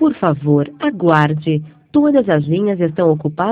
Por favor, aguarde. Todas as linhas estão ocupadas.